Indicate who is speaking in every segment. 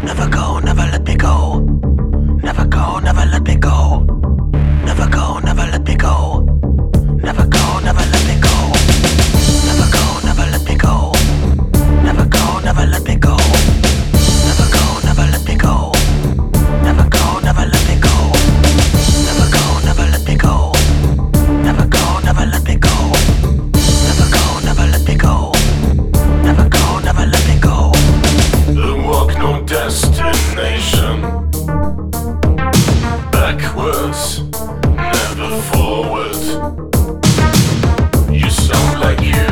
Speaker 1: Never go, never let me go. Never go, never let me go. Never go, never let me go. Never go, never let me go. Never go, never let me go. Never go, never let me go. Never go, never let me go. Never go, never let me go. Never go, never let me go. Never go, never let me go. Never go, never let me go. Never go, never let me go.
Speaker 2: The walk no destination. Backwards, never forward. You sound like you,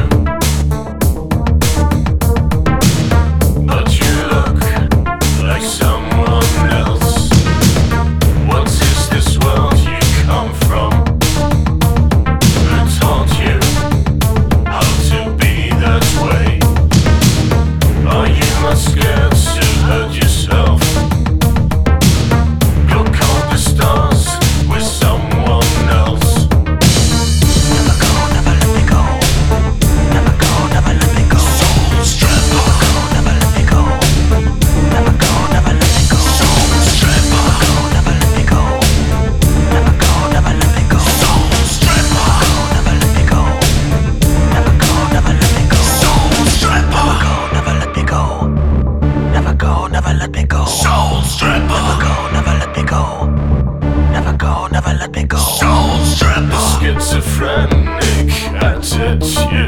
Speaker 2: but you look like someone else. What is this world you come from? Who taught you how to be that way? Are you not scared to hurt yourself? Go count the stars with someone else.
Speaker 1: Never go, never let me go. Never go, never let me go.
Speaker 2: Soul strapper.
Speaker 1: Never let me go. Never go, never let me go.
Speaker 2: Soul strapper.
Speaker 1: Never let me go. Never go, never let me go.
Speaker 2: Soul strapper.
Speaker 1: Never let me go. Never go, never let me go.
Speaker 2: Soul strapper.
Speaker 1: Never let me go. Never go, never let me go.
Speaker 2: Soul strapper.
Speaker 1: Never let me go. Never go, never let me go.
Speaker 2: Soul strapper. Schizophrenic attitude.